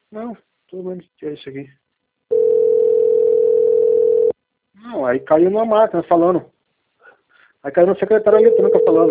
Não, tudo bem, é isso aqui. Não, aí caiu numa máquina falando. Aí caiu na secretária eletrônica falando.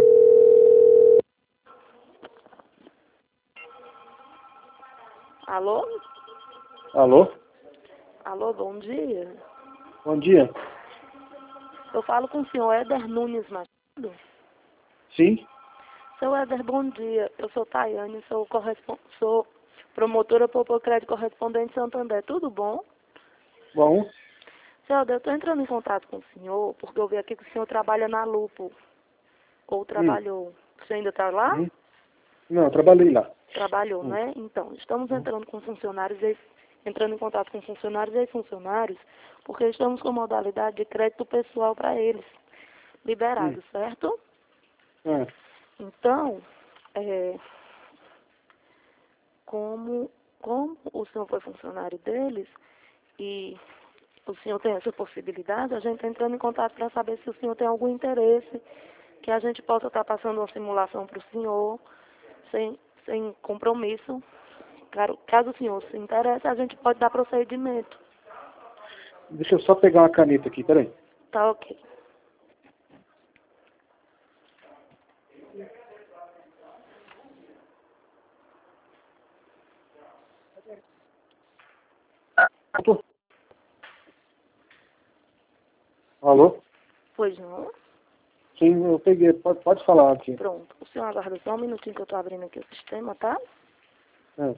Alô? Alô? Alô, bom dia. Bom dia. Eu falo com o senhor Éder Nunes Machado. Sim? Seu Éder, bom dia. Eu sou Tayane, sou promotora Poupa Crédito Correspondente Santander. Tudo bom? Bom. Seu Éder, eu estou entrando em contato com o senhor porque eu vi aqui que o senhor trabalha na Lupo. Ou trabalhou. Você ainda está lá? Não, eu trabalhei lá. Trabalhou, né? Então, estamos entrando em contato com funcionários e ex-funcionários, porque estamos com modalidade de crédito pessoal para eles, liberado, certo? É. Então, como o senhor foi funcionário deles e o senhor tem essa possibilidade, a gente está entrando em contato para saber se o senhor tem algum interesse, que a gente possa estar passando uma simulação para o senhor, sem compromisso. Caso o senhor se interesse, a gente pode dar procedimento. Deixa eu só pegar uma caneta aqui, peraí. Tá ok. Alô? Pois não? Sim, eu peguei. Pode falar aqui. Pronto. O senhor aguarda só um minutinho que eu estou abrindo aqui o sistema, tá? É.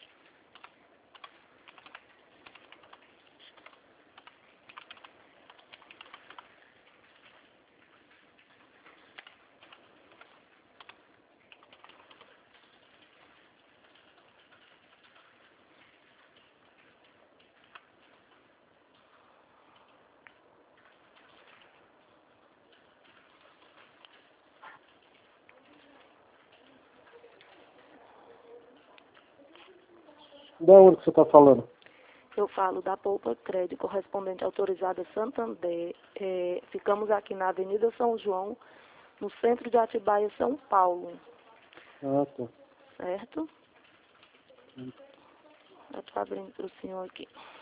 Da onde que você está falando? Eu falo da Poupa Crédito, correspondente autorizada Santander. Ficamos aqui na Avenida São João, no centro de Atibaia, São Paulo. Ah, tá. Certo? Eu estou abrindo para o senhor aqui.